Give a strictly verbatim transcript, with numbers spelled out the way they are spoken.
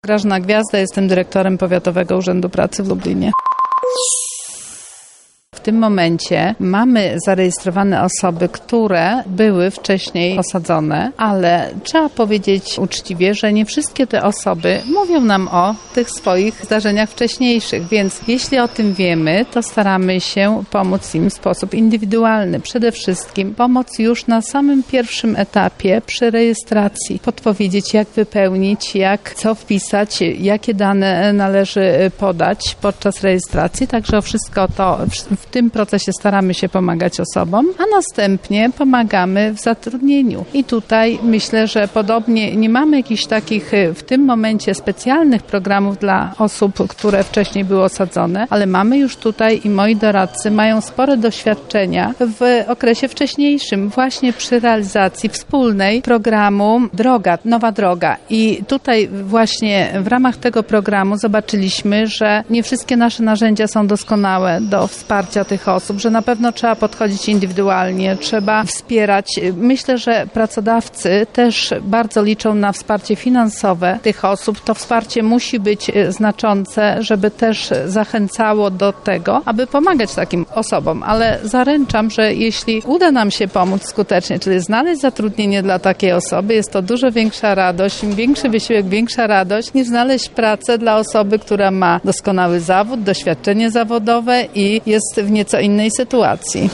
Grażyna Gwiazda, jestem dyrektorem Powiatowego Urzędu Pracy w Lublinie. W tym momencie mamy zarejestrowane osoby, które były wcześniej osadzone, ale trzeba powiedzieć uczciwie, że nie wszystkie te osoby mówią nam o tych swoich zdarzeniach wcześniejszych, więc jeśli o tym wiemy, to staramy się pomóc im w sposób indywidualny. Przede wszystkim pomoc już na samym pierwszym etapie przy rejestracji. Podpowiedzieć, jak wypełnić, jak co wpisać, jakie dane należy podać podczas rejestracji, także o wszystko to w W tym procesie staramy się pomagać osobom, a następnie pomagamy w zatrudnieniu. I tutaj myślę, że podobnie nie mamy jakichś takich w tym momencie specjalnych programów dla osób, które wcześniej były osadzone, ale mamy już tutaj i moi doradcy mają spore doświadczenia w okresie wcześniejszym, właśnie przy realizacji wspólnej programu Droga, Nowa Droga. I tutaj właśnie w ramach tego programu zobaczyliśmy, że nie wszystkie nasze narzędzia są doskonałe do wsparcia tych osób, że na pewno trzeba podchodzić indywidualnie, trzeba wspierać. Myślę, że pracodawcy też bardzo liczą na wsparcie finansowe tych osób. To wsparcie musi być znaczące, żeby też zachęcało do tego, aby pomagać takim osobom, ale zaręczam, że jeśli uda nam się pomóc skutecznie, czyli znaleźć zatrudnienie dla takiej osoby, jest to dużo większa radość, im większy wysiłek, większa radość, niż znaleźć pracę dla osoby, która ma doskonały zawód, doświadczenie zawodowe i jest w nieco innej sytuacji.